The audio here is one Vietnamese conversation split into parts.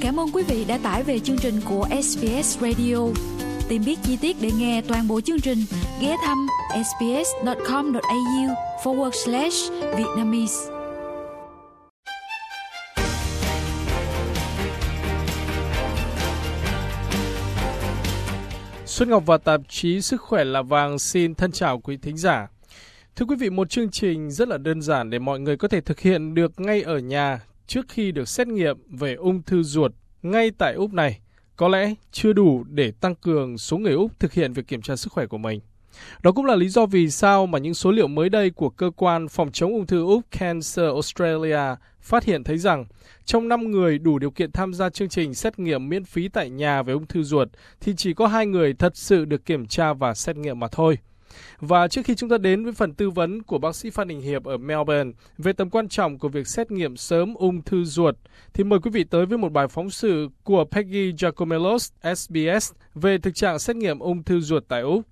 Cảm ơn quý vị đã tải về chương trình của SBS Radio. Tìm biết chi tiết để nghe toàn bộ chương trình, ghé thăm sbs.com.au/Vietnamese. Xuân Ngọc và tạp chí Sức khỏe là vàng xin thân chào quý thính giả. Thưa quý vị, một chương trình rất là đơn giản để mọi người có thể thực hiện được ngay ở nhà trước khi được xét nghiệm về ung thư ruột ngay tại Úc này có lẽ chưa đủ để tăng cường số người Úc thực hiện việc kiểm tra sức khỏe của mình. Đó cũng là lý do vì sao mà những số liệu mới đây của cơ quan phòng chống ung thư Úc Cancer Australia phát hiện thấy rằng trong 5 người đủ điều kiện tham gia chương trình xét nghiệm miễn phí tại nhà về ung thư ruột thì chỉ có 2 người thật sự được kiểm tra và xét nghiệm mà thôi. Và trước khi chúng ta đến với phần tư vấn của bác sĩ Phan Đình Hiệp ở Melbourne về tầm quan trọng của việc xét nghiệm sớm ung thư ruột, thì mời quý vị tới với một bài phóng sự của Peggy Giacomelos, SBS, về thực trạng xét nghiệm ung thư ruột tại Úc.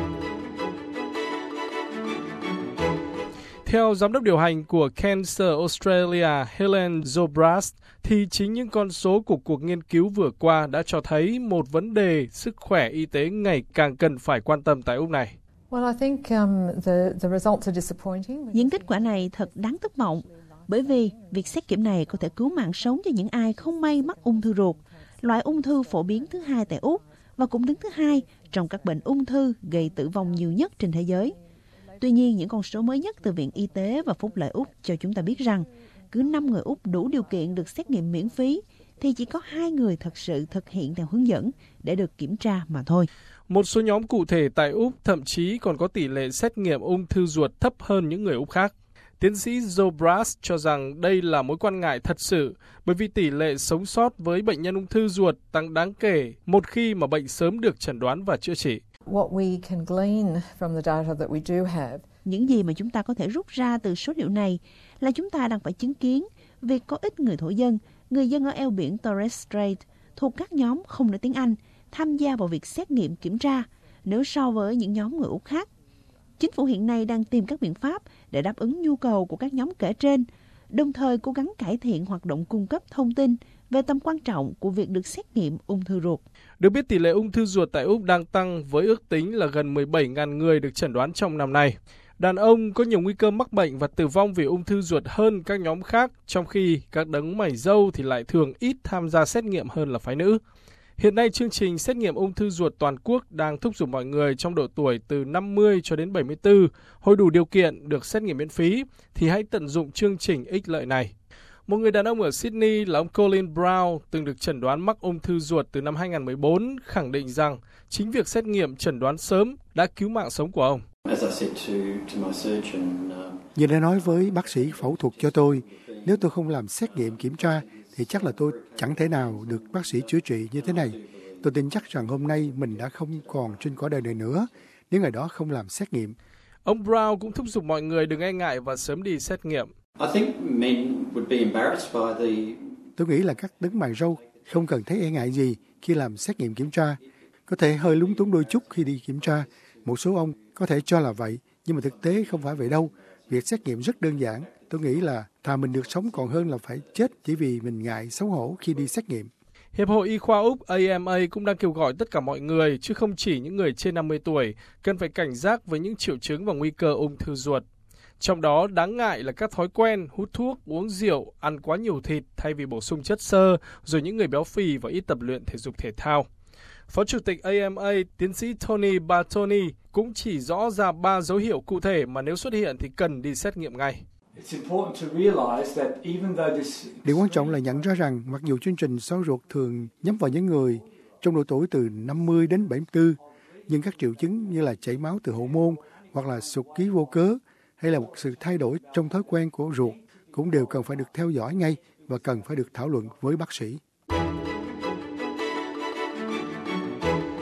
Theo giám đốc điều hành của Cancer Australia Helen Zobrist, thì chính những con số của cuộc nghiên cứu vừa qua đã cho thấy một vấn đề sức khỏe y tế ngày càng cần phải quan tâm tại Úc này. Những kết quả này thật đáng thất vọng, bởi vì việc xét nghiệm này có thể cứu mạng sống cho những ai không may mắc ung thư ruột, loại ung thư phổ biến thứ 2 tại Úc và cũng đứng thứ 2 trong các bệnh ung thư gây tử vong nhiều nhất trên thế giới. Tuy nhiên, những con số mới nhất từ Viện Y tế và Phúc lợi Úc cho chúng ta biết rằng cứ 5 người Úc đủ điều kiện được xét nghiệm miễn phí thì chỉ có 2 người thật sự thực hiện theo hướng dẫn để được kiểm tra mà thôi. Một số nhóm cụ thể tại Úc thậm chí còn có tỷ lệ xét nghiệm ung thư ruột thấp hơn những người Úc khác. Tiến sĩ Zobrist cho rằng đây là mối quan ngại thật sự bởi vì tỷ lệ sống sót với bệnh nhân ung thư ruột tăng đáng kể một khi mà bệnh sớm được chẩn đoán và chữa trị. Những gì mà chúng ta có thể rút ra từ số liệu này là chúng ta đang phải chứng kiến việc có ít người thổ dân, người dân ở eo biển Torres Strait thuộc các nhóm không nói tiếng Anh tham gia vào việc xét nghiệm kiểm tra nếu so với những nhóm người Úc khác. Chính phủ hiện nay đang tìm các biện pháp để đáp ứng nhu cầu của các nhóm kể trên, đồng thời cố gắng cải thiện hoạt động cung cấp thông tin về tầm quan trọng của việc được xét nghiệm ung thư ruột. Được biết, tỷ lệ ung thư ruột tại Úc đang tăng với ước tính là gần 17.000 người được chẩn đoán trong năm nay. Đàn ông có nhiều nguy cơ mắc bệnh và tử vong vì ung thư ruột hơn các nhóm khác, trong khi các đấng mày râu thì lại thường ít tham gia xét nghiệm hơn là phái nữ. Hiện nay, chương trình xét nghiệm ung thư ruột toàn quốc đang thúc giục mọi người trong độ tuổi từ 50 cho đến 74 hồi đủ điều kiện được xét nghiệm miễn phí thì hãy tận dụng chương trình ích lợi này. Một người đàn ông ở Sydney là ông Colin Brown từng được chẩn đoán mắc ung thư ruột từ năm 2014 khẳng định rằng chính việc xét nghiệm chẩn đoán sớm đã cứu mạng sống của ông. Như đã nói với bác sĩ phẫu thuật cho tôi, nếu tôi không làm xét nghiệm kiểm tra thì chắc là tôi chẳng thể nào được bác sĩ chữa trị như thế này. Tôi tin chắc rằng hôm nay mình đã không còn trên cõi đời này nữa nếu ngày đó không làm xét nghiệm. Ông Brown cũng thúc giục mọi người đừng e ngại và sớm đi xét nghiệm. Tôi nghĩ là các đấng mày râu không cần thấy e ngại gì khi làm xét nghiệm kiểm tra. Có thể hơi lúng túng đôi chút khi đi kiểm tra. Một số ông có thể cho là vậy, nhưng mà thực tế không phải vậy đâu. Việc xét nghiệm rất đơn giản. Tôi nghĩ là thà mình được sống còn hơn là phải chết chỉ vì mình ngại xấu hổ khi đi xét nghiệm. Hiệp hội Y khoa Úc AMA cũng đang kêu gọi tất cả mọi người, chứ không chỉ những người trên 50 tuổi, cần phải cảnh giác với những triệu chứng và nguy cơ ung thư ruột. Trong đó đáng ngại là các thói quen hút thuốc, uống rượu, ăn quá nhiều thịt thay vì bổ sung chất xơ, rồi những người béo phì và ít tập luyện thể dục thể thao. Phó Chủ tịch AMA, tiến sĩ Tony Bartoni cũng chỉ rõ ra 3 dấu hiệu cụ thể mà nếu xuất hiện thì cần đi xét nghiệm ngay. Điều quan trọng là nhận ra rằng mặc dù chương trình soi ruột thường nhắm vào những người trong độ tuổi từ 50 đến 74, nhưng các triệu chứng như là chảy máu từ hậu môn hoặc là sụt ký vô cớ hay là một sự thay đổi trong thói quen của ruột cũng đều cần phải được theo dõi ngay và cần phải được thảo luận với bác sĩ.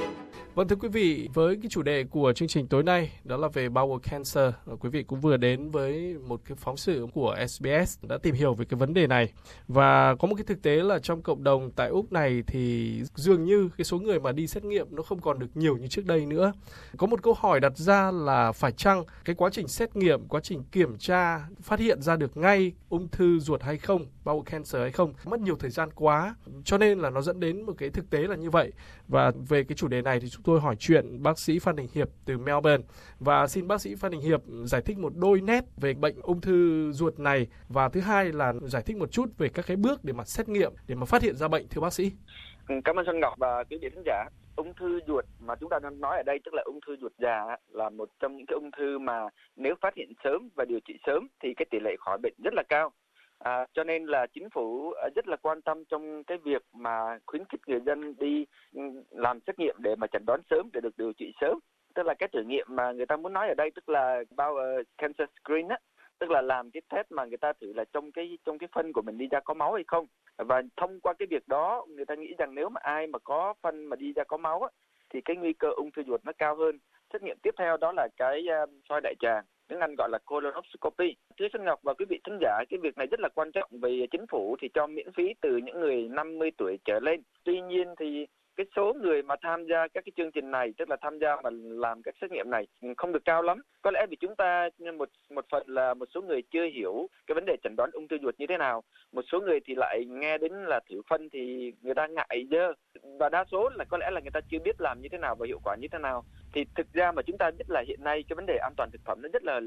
Vâng, thưa quý vị, với cái chủ đề của chương trình tối nay đó là về bowel cancer, quý vị cũng vừa đến với một cái phóng sự của SBS đã tìm hiểu về cái vấn đề này. Và có một cái thực tế là trong cộng đồng tại Úc này thì dường như cái số người mà đi xét nghiệm nó không còn được nhiều như trước đây nữa. Có một câu hỏi đặt ra là phải chăng cái quá trình xét nghiệm, quá trình kiểm tra phát hiện ra được ngay ung thư ruột hay không, bowel cancer hay không, mất nhiều thời gian quá, cho nên là nó dẫn đến một cái thực tế là như vậy. Và về cái chủ đề này thì chúng tôi hỏi chuyện bác sĩ Phan Đình Hiệp từ Melbourne, và xin bác sĩ Phan Đình Hiệp giải thích một đôi nét về bệnh ung thư ruột này, và thứ hai là giải thích một chút về các cái bước để mà xét nghiệm để mà phát hiện ra bệnh, thưa bác sĩ. Cảm ơn Xuân Ngọc và quý vị khán giả. Ung thư ruột mà chúng ta đang nói ở đây tức là ung thư ruột già, là một trong những cái ung thư mà nếu phát hiện sớm và điều trị sớm thì cái tỷ lệ khỏi bệnh rất là cao. Cho nên là chính phủ rất là quan tâm trong cái việc mà khuyến khích người dân đi làm xét nghiệm để mà chẩn đoán sớm, để được điều trị sớm. Tức là cái thử nghiệm mà người ta muốn nói ở đây tức là bowel cancer screen á, tức là làm cái test mà người ta thử là trong cái phân của mình đi ra có máu hay không. Và thông qua cái việc đó người ta nghĩ rằng nếu mà ai mà có phân mà đi ra có máu á, thì cái nguy cơ ung thư ruột nó cao hơn. Xét nghiệm tiếp theo đó là cái soi đại tràng, tiếng Anh gọi là colonoscopy. Thưa Xuân Ngọc và quý vị thính giả, cái việc này rất là quan trọng vì chính phủ thì cho miễn phí từ những người 50 tuổi trở lên. Tuy nhiên thì cái số người mà tham gia các cái chương trình này, tức là tham gia mà làm các xét nghiệm này không được cao lắm. Có lẽ vì chúng ta một phần là một số người chưa hiểu cái vấn đề chẩn đoán ung thư ruột như thế nào. Một số người thì lại nghe đến là thử phân thì người ta ngại dơ. Và đa số là có lẽ là người ta chưa biết làm như thế nào và hiệu quả như thế nào. Thì thực ra mà chúng ta biết là hiện nay cái vấn đề an toàn thực phẩm nó rất là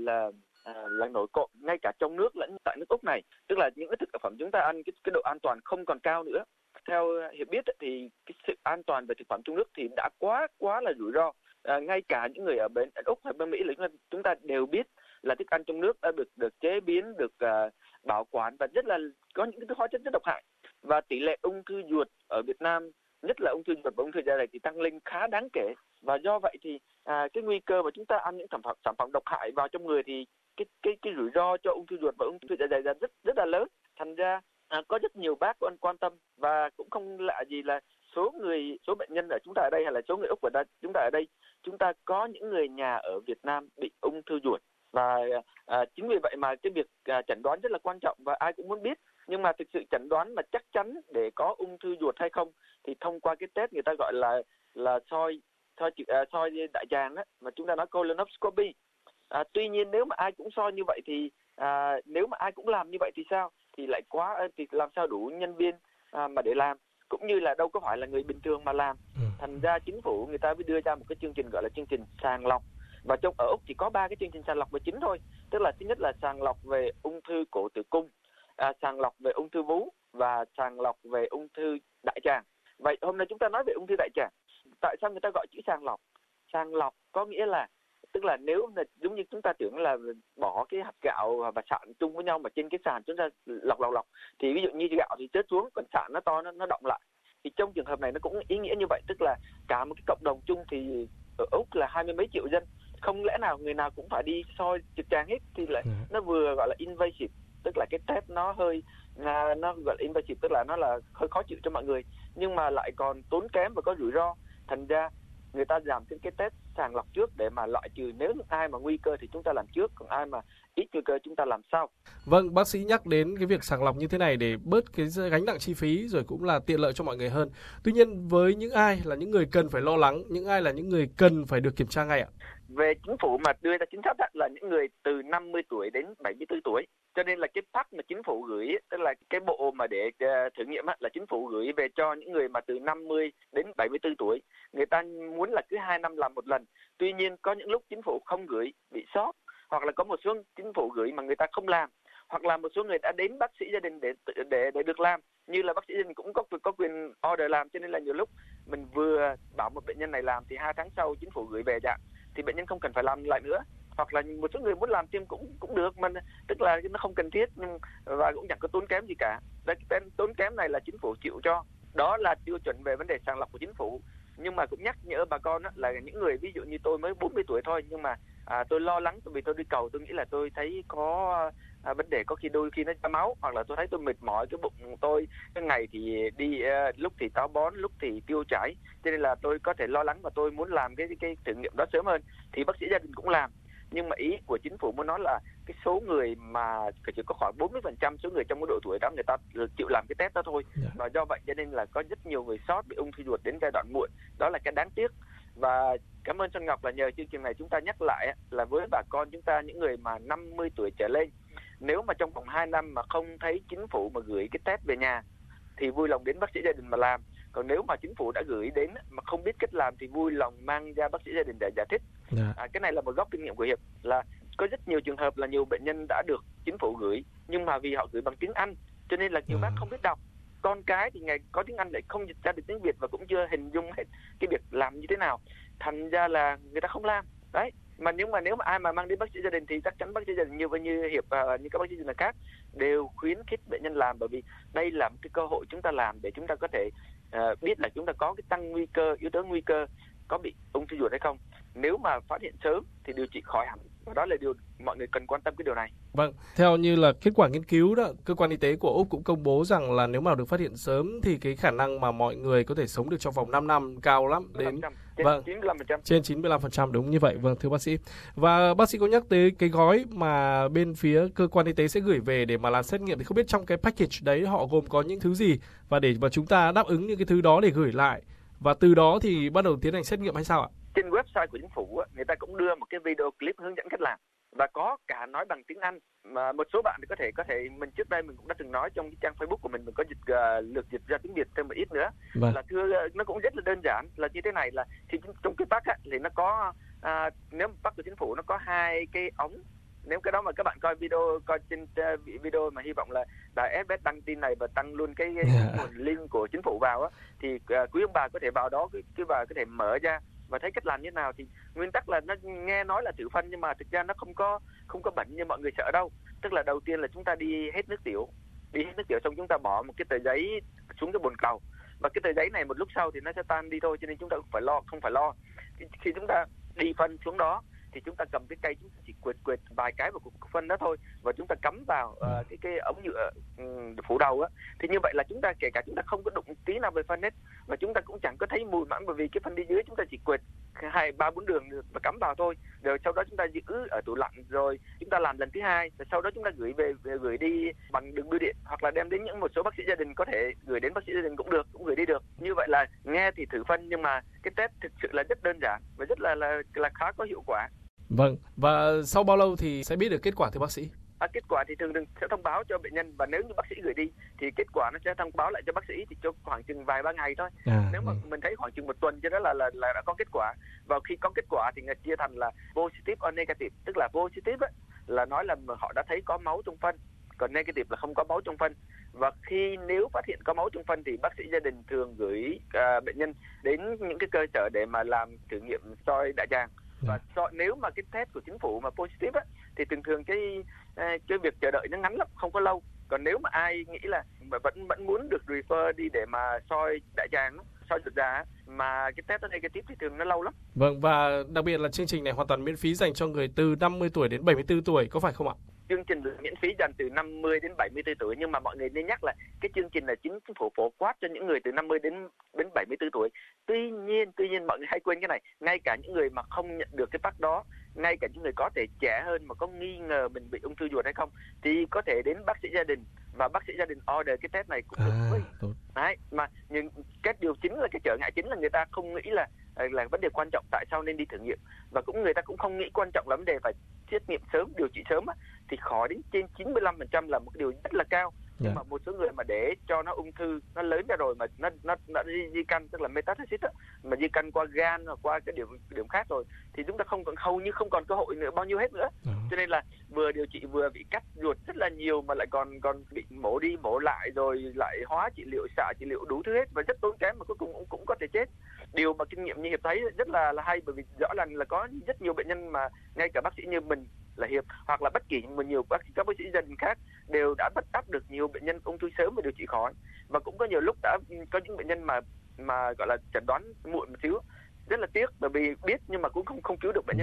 nổi cộm ngay cả trong nước lẫn tại nước Úc này. Tức là những cái thực phẩm chúng ta ăn cái độ an toàn không còn cao nữa. Theo hiểu biết thì cái sự an toàn về thực phẩm trong nước thì đã quá là rủi ro. Ngay cả những người ở bên Úc hay bên Mỹ là chúng ta đều biết là thức ăn trong nước đã được chế biến, được bảo quản và rất là có những cái hóa chất rất độc hại. Và tỷ lệ ung thư ruột ở Việt Nam, nhất là ung thư ruột và ung thư dạ dày thì tăng lên khá đáng kể. Và do vậy thì cái nguy cơ mà chúng ta ăn những sản phẩm độc hại vào trong người thì cái rủi ro cho ung thư ruột và ung thư dạ dày là rất là lớn. Thành ra có rất nhiều bác quan tâm và cũng không lạ gì là số bệnh nhân ở chúng ta ở đây hay là số người Úc ở đây chúng ta ở đây, chúng ta có những người nhà ở Việt Nam bị ung thư ruột. Và chính vì vậy mà cái việc chẩn đoán rất là quan trọng và ai cũng muốn biết. Nhưng mà thực sự chẩn đoán mà chắc chắn để có ung thư ruột hay không thì thông qua cái test người ta gọi là soi đại tràng á, mà chúng ta nói colonoscopy. Tuy nhiên nếu mà ai cũng soi như vậy thì nếu mà ai cũng làm như vậy thì sao? Thì làm sao đủ nhân viên mà để làm, cũng như là đâu có phải là người bình thường mà làm. Thành ra chính phủ người ta mới đưa ra một cái chương trình gọi là chương trình sàng lọc. Và ở Úc chỉ có 3 cái chương trình sàng lọc về chính thôi. Tức là thứ nhất là sàng lọc về ung thư cổ tử cung, sàng lọc về ung thư vú và sàng lọc về ung thư đại tràng. Vậy hôm nay chúng ta nói về ung thư đại tràng. Tại sao người ta gọi chữ sàng lọc? Sàng lọc có nghĩa là tức là nếu là giống như chúng ta tưởng là bỏ cái hạt gạo và sạn chung với nhau mà trên cái sàn chúng ta lọc thì ví dụ như gạo thì rớt xuống, còn sạn nó to nó đọng lại. Thì trong trường hợp này nó cũng ý nghĩa như vậy, tức là cả một cái cộng đồng chung thì ở Úc là 20 mấy triệu dân, không lẽ nào người nào cũng phải đi soi trực tràng hết, thì lại nó vừa gọi là invasive, tức là cái test nó hơi nó gọi là invasive, tức là nó là hơi khó chịu cho mọi người, nhưng mà lại còn tốn kém và có rủi ro. Thành ra người ta làm cái test sàng lọc trước để mà loại trừ nếu ai mà nguy cơ thì chúng ta làm trước, còn ai mà ít nguy cơ chúng ta làm sau. Vâng, bác sĩ nhắc đến cái việc sàng lọc như thế này để bớt cái gánh nặng chi phí rồi cũng là tiện lợi cho mọi người hơn. Tuy nhiên với những ai là những người cần phải lo lắng, những ai là những người cần phải được kiểm tra ngay ạ? Về chính phủ mà đưa ra chính sách là những người từ 50 tuổi đến 74 tuổi. Cho nên là cái pack mà chính phủ gửi, tức là cái bộ mà để thử nghiệm là chính phủ gửi về cho những người mà từ 50 đến 74 tuổi. Người ta muốn là cứ 2 năm làm một lần. Tuy nhiên có những lúc chính phủ không gửi, bị sót. Hoặc là có một số chính phủ gửi mà người ta không làm. Hoặc là một số người đã đến bác sĩ gia đình để được làm. Như là bác sĩ gia đình cũng có quyền order làm. Cho nên là nhiều lúc mình vừa bảo một bệnh nhân này làm thì 2 tháng sau chính phủ gửi về dạng thì bệnh nhân không cần phải làm lại nữa. Hoặc là một số người muốn làm thêm cũng được, mà tức là nó không cần thiết và cũng chẳng có tốn kém gì cả. Cái tốn kém này là chính phủ chịu cho. Đó là tiêu chuẩn về vấn đề sàng lọc của chính phủ. Nhưng mà cũng nhắc nhở bà con là những người ví dụ như tôi mới 40 tuổi thôi, nhưng mà tôi lo lắng vì tôi đi cầu, tôi nghĩ là tôi thấy có vấn đề có khi đôi khi nó ra máu, hoặc là tôi thấy tôi mệt mỏi cái bụng tôi, cái ngày thì đi lúc thì táo bón, lúc thì tiêu chảy, cho nên là tôi có thể lo lắng và tôi muốn làm cái thử nghiệm đó sớm hơn, thì bác sĩ gia đình cũng làm. Nhưng mà ý của chính phủ muốn nói là cái số người mà chỉ có khoảng 40% số người trong cái độ tuổi đó người ta chịu làm cái test đó thôi. Và do vậy cho nên là có rất nhiều người sót bị ung thư ruột đến giai đoạn muộn. Đó là cái đáng tiếc. Và cảm ơn Xuân Ngọc là nhờ chương trình này chúng ta nhắc lại là với bà con chúng ta, những người mà 50 tuổi trở lên, nếu mà trong vòng 2 năm mà không thấy chính phủ mà gửi cái test về nhà thì vui lòng đến bác sĩ gia đình mà làm. Còn nếu mà chính phủ đã gửi đến mà không biết cách làm thì vui lòng mang ra bác sĩ gia đình để giải thích. Cái này là một góc kinh nghiệm của Hiệp, là có rất nhiều trường hợp là nhiều bệnh nhân đã được chính phủ gửi, nhưng mà vì họ gửi bằng tiếng Anh cho nên là nhiều bác không biết đọc. Con cái thì ngày có tiếng Anh lại không dịch ra được tiếng Việt và cũng chưa hình dung hết cái việc làm như thế nào, thành ra là người ta không làm đấy. Mà nếu mà ai mà mang đến bác sĩ gia đình thì chắc chắn bác sĩ gia đình như Hiệp và như các bác sĩ gia đình khác đều khuyến khích bệnh nhân làm, bởi vì đây là một cái cơ hội chúng ta làm để chúng ta có thể biết là chúng ta có cái tăng nguy cơ, yếu tố nguy cơ có bị ung thư ruột hay không. Nếu mà phát hiện sớm thì điều trị khỏi hẳn, và đó là điều mọi người cần quan tâm cái điều này. Vâng, theo như là kết quả nghiên cứu đó, cơ quan y tế của Úc cũng công bố rằng là nếu mà được phát hiện sớm thì cái khả năng mà mọi người có thể sống được trong vòng 5 năm cao lắm, đến trên 95%. Trên 95%, đúng như vậy. Vâng, thưa bác sĩ. Và bác sĩ có nhắc tới cái gói mà bên phía cơ quan y tế sẽ gửi về để mà làm xét nghiệm, thì không biết trong cái package đấy họ gồm có những thứ gì, và để mà chúng ta đáp ứng những cái thứ đó để gửi lại, và từ đó thì bắt đầu tiến hành xét nghiệm hay sao ạ? Trên website của chính phủ người ta cũng đưa một cái video clip hướng dẫn cách làm và có cả nói bằng tiếng Anh, mà một số bạn thì có thể mình trước đây mình cũng đã từng nói trong cái trang Facebook của mình có lược dịch ra tiếng Việt thêm một ít nữa. Là thưa, nó cũng rất là đơn giản là như thế này, là thì trong cái pack thì nó có nếu pack của chính phủ nó có 2 cái ống. Nếu cái đó mà các bạn coi trên video mà hy vọng là đài SBS đăng tin này và tăng luôn cái nguồn link của chính phủ vào thì quý ông bà có thể vào đó, quý bà có thể mở ra và thấy cách làm như thế nào. Thì nguyên tắc là nó nghe nói là thử phân nhưng mà thực ra nó không có bẩn như mọi người sợ đâu. Tức là đầu tiên là chúng ta đi hết nước tiểu xong chúng ta bỏ một cái tờ giấy xuống cái bồn cầu, và cái tờ giấy này một lúc sau thì nó sẽ tan đi thôi, cho nên chúng ta không phải lo. Khi chúng ta đi phân xuống đó thì chúng ta cầm cái cây, chúng ta chỉ quệt vài cái vào cục phân đó thôi, và chúng ta cắm vào cái ống nhựa phủ đầu thì như vậy là chúng ta kể cả chúng ta không có đụng tí nào về phân hết, và chúng ta cũng chẳng có thấy mùi mặn, bởi vì cái phân đi dưới chúng ta chỉ quệt 2-3-4 đường và cắm vào thôi. Rồi sau đó chúng ta giữ ở tủ lạnh, rồi chúng ta làm lần thứ 2, rồi sau đó chúng ta gửi đi bằng đường bưu điện, hoặc là đem đến một số bác sĩ gia đình có thể gửi đến bác sĩ gia đình cũng gửi đi được. Như vậy là nghe thì thử phân nhưng mà cái test thực sự là rất đơn giản và rất là khá có hiệu quả. Vâng, và sau bao lâu thì sẽ biết được kết quả thưa bác sĩ? Kết quả thì thường sẽ thông báo cho bệnh nhân, và nếu như bác sĩ gửi đi thì kết quả nó sẽ thông báo lại cho bác sĩ thì cho khoảng chừng vài ba ngày thôi. Nếu mà mình thấy khoảng chừng 1 tuần cho đó là đã có kết quả. Và khi có kết quả thì người chia thành là positive or negative, tức là positive là nói là họ đã thấy có máu trong phân, còn negative là không có máu trong phân. Và nếu phát hiện có máu trong phân thì bác sĩ gia đình thường gửi bệnh nhân đến những cái cơ sở để mà làm thử nghiệm soi đại tràng. Và nếu mà cái test của chính phủ mà positive thì thường cái việc chờ đợi nó ngắn lắm, không có lâu. Còn nếu mà ai nghĩ là vẫn muốn được refer đi để mà soi đại tràng, soi ruột già mà cái test nó negative thì thường nó lâu lắm. Vâng, và đặc biệt là chương trình này hoàn toàn miễn phí dành cho người từ 50 tuổi đến 74 tuổi, có phải không ạ? Chương trình là miễn phí dành từ 50 đến 74 tuổi, nhưng mà mọi người nên nhắc là cái chương trình là chính phủ phổ quát cho những người từ 50 đến 74 tuổi. Tuy nhiên mọi người hay quên cái này, ngay cả những người mà không nhận được cái pack đó, ngay cả những người có thể trẻ hơn mà có nghi ngờ mình bị ung thư ruột hay không thì có thể đến bác sĩ gia đình, và bác sĩ gia đình order cái test này cũng được. Đấy, mà nhưng cái điều chính là cái trở ngại chính là người ta không nghĩ là vấn đề quan trọng tại sao nên đi thử nghiệm, và người ta cũng không nghĩ quan trọng là vấn đề phải xét nghiệm sớm, điều trị sớm thì khỏi đến trên 95% là một điều rất là cao. Nhưng mà một số người mà để cho nó ung thư nó lớn ra rồi mà nó di căn, tức là metastasis mà di căn qua gan hoặc qua cái điểm khác rồi thì chúng ta hầu như không còn cơ hội nữa bao nhiêu hết nữa. Cho nên là vừa điều trị vừa bị cắt ruột rất là nhiều, mà lại còn bị mổ đi mổ lại, rồi lại hóa trị liệu, xạ trị liệu đủ thứ hết, và rất tốn kém, mà cuối cùng cũng có thể chết. Điều mà kinh nghiệm như Hiệp thấy rất là hay, bởi vì rõ ràng là có rất nhiều bệnh nhân mà ngay cả bác sĩ như mình là Hiệp hoặc là bất kỳ các bác sĩ gia đình khác đều đã bắt đắp được nhiều bệnh nhân ung thư sớm và điều trị khỏi. Và cũng có nhiều lúc đã có những bệnh nhân mà gọi là chẩn đoán muộn một xíu, rất là tiếc, bởi vì biết nhưng mà cũng không cứu được bệnh nhân.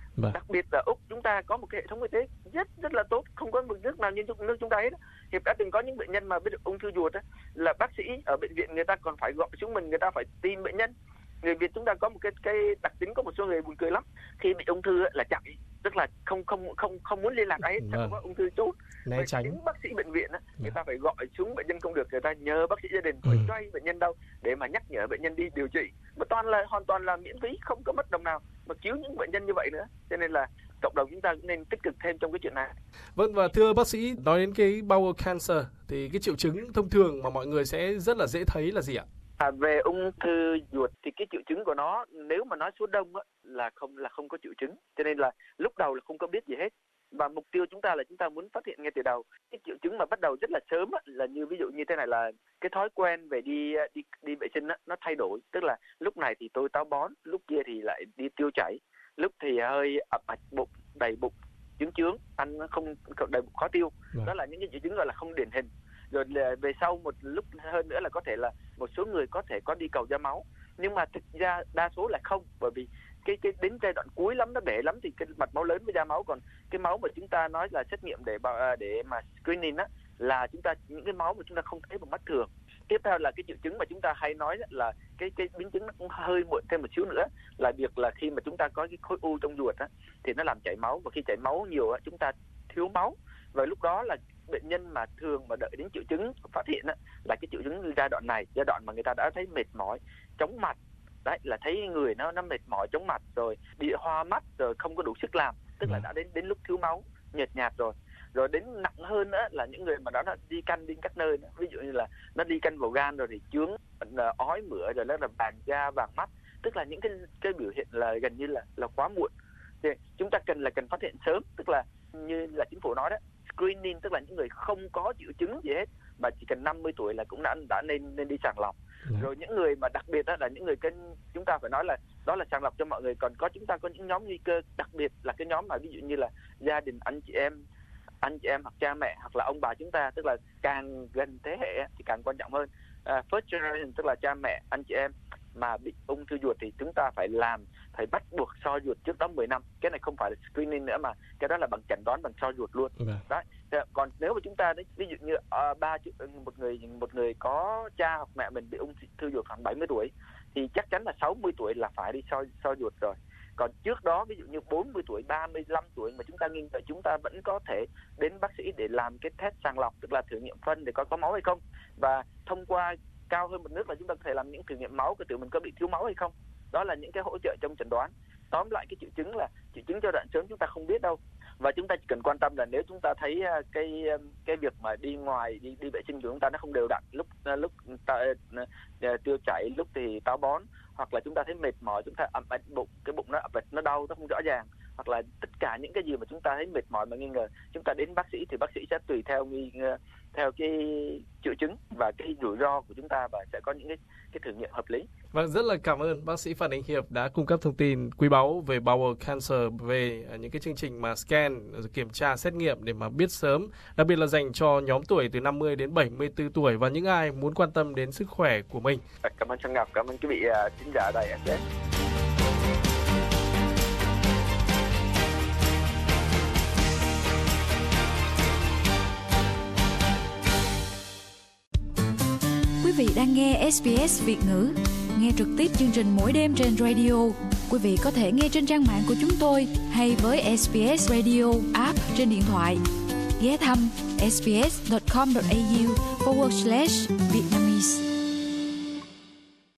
Đặc biệt là Úc, chúng ta có một cái hệ thống y tế rất là tốt, không có một nước nào như nước chúng ta hết. Hiệp đã từng có những bệnh nhân mà biết được ung thư ruột là bác sĩ ở bệnh viện người ta còn phải gọi chúng mình, người ta phải tin bệnh nhân. Người Việt chúng ta có một cái đặc tính, có một số người buồn cười lắm, khi bị ung thư là chạy, tức là không muốn liên lạc ai hết, không có ung thư chốt. Né tránh. Chính bác sĩ bệnh viện người ta phải gọi xuống bệnh nhân không được, người ta nhờ bác sĩ gia đình phải xoay bệnh nhân đâu để mà nhắc nhở bệnh nhân đi điều trị. Mà hoàn toàn là miễn phí, không có mất đồng nào mà cứu những bệnh nhân như vậy nữa. Cho nên là cộng đồng chúng ta cũng nên tích cực thêm trong cái chuyện này. Vâng, và thưa bác sĩ, nói đến cái bowel cancer thì cái triệu chứng thông thường mà mọi người sẽ rất là dễ thấy là gì ạ? Về ung thư ruột thì cái triệu chứng của nó, nếu mà nói số đông là không có triệu chứng, cho nên là lúc đầu là không có biết gì hết. Và mục tiêu chúng ta là chúng ta muốn phát hiện ngay từ đầu. Cái triệu chứng mà bắt đầu rất là sớm là như ví dụ như thế này, là cái thói quen về đi vệ sinh nó thay đổi, tức là lúc này thì tôi táo bón, lúc kia thì lại đi tiêu chảy, lúc thì hơi ẩm ạch bụng, đầy bụng, chướng, ăn không đầy bụng, khó tiêu. Đó là những cái triệu chứng gọi là không điển hình. Rồi về sau một lúc hơn nữa là có thể là một số người có thể có đi cầu ra máu, nhưng mà thực ra đa số là không, bởi vì cái đến giai đoạn cuối lắm, nó bể lắm thì cái mạch máu lớn với ra máu. Còn cái máu mà chúng ta nói là xét nghiệm để mà screening là chúng ta những cái máu mà chúng ta không thấy bằng mắt thường. Tiếp theo là cái triệu chứng mà chúng ta hay nói là cái biến chứng nó cũng hơi muộn thêm một xíu nữa, là việc là khi mà chúng ta có cái khối u trong ruột thì nó làm chảy máu, và khi chảy máu nhiều chúng ta thiếu máu, và lúc đó là bệnh nhân mà thường mà đợi đến triệu chứng phát hiện là cái triệu chứng giai đoạn này, giai đoạn mà người ta đã thấy mệt mỏi, chóng mặt, đấy là thấy người nó mệt mỏi, chóng mặt, rồi bị hoa mắt, rồi không có đủ sức làm, tức là đã đến lúc thiếu máu, nhợt nhạt rồi. Rồi đến nặng hơn là những người mà nó đi canh đi các nơi, ví dụ như là nó đi canh vào gan rồi thì chướng, ói mửa, rồi nó là vàng da, vàng mắt, tức là những cái biểu hiện là gần như là quá muộn. Thì chúng ta cần phát hiện sớm, tức là như là chính phủ nói đó, screening, tức là những người không có triệu chứng gì hết mà chỉ cần 50 tuổi là cũng đã nên đi sàng lọc. Rồi những người mà đặc biệt là những người chúng ta phải nói là đó là sàng lọc cho mọi người. Còn chúng ta có những nhóm nguy cơ đặc biệt, là cái nhóm mà ví dụ như là gia đình, anh chị em hoặc cha mẹ hoặc là ông bà chúng ta, tức là càng gần thế hệ thì càng quan trọng hơn. First generation, tức là cha mẹ, anh chị em mà bị ung thư ruột thì chúng ta phải bắt buộc soi ruột trước đó 10 năm. Cái này không phải là screening nữa, mà cái đó là bằng chẩn đoán bằng soi ruột luôn. Đấy. Còn nếu mà chúng ta ví dụ như một người có cha hoặc mẹ mình bị ung thư ruột khoảng 70 tuổi thì chắc chắn là 60 tuổi là phải đi soi ruột rồi. Còn trước đó ví dụ như 40 tuổi, 35 tuổi mà chúng ta nghi ngờ, chúng ta vẫn có thể đến bác sĩ để làm cái test sàng lọc, tức là thử nghiệm phân để coi có máu hay không. Và thông qua cao hơn một nước là chúng ta có thể làm những thử nghiệm máu của tự mình có bị thiếu máu hay không. Đó là những cái hỗ trợ trong chẩn đoán. Tóm lại, cái triệu chứng giai đoạn sớm chúng ta không biết đâu, và chúng ta chỉ cần quan tâm là nếu chúng ta thấy cái việc mà đi ngoài đi vệ sinh của chúng ta nó không đều đặn, lúc tiêu chảy, lúc thì táo bón, hoặc là chúng ta thấy mệt mỏi, chúng ta ẩm ạch bụng, cái bụng nó ẩm ạch, nó đau, nó không rõ ràng, hoặc là tất cả những cái gì mà chúng ta thấy mệt mỏi mà nghi ngờ, chúng ta đến bác sĩ thì bác sĩ sẽ tùy theo cái triệu chứng và cái rủi ro của chúng ta và sẽ có những cái thử nghiệm hợp lý. Vâng, rất là cảm ơn bác sĩ Phan Đình Hiệp đã cung cấp thông tin quý báu về bowel cancer, về những cái chương trình mà scan, kiểm tra, xét nghiệm để mà biết sớm, đặc biệt là dành cho nhóm tuổi từ 50 đến 74 tuổi và những ai muốn quan tâm đến sức khỏe của mình. Cảm ơn Xuân Ngọc, cảm ơn quý vị khán giả đài SBS. Quý vị đang nghe SBS Việt ngữ. Nghe trực tiếp chương trình mỗi đêm trên radio. Quý vị có thể nghe trên trang mạng của chúng tôi hay với SBS Radio app trên điện thoại. Ghé thăm sbs.com.au/Vietnamese.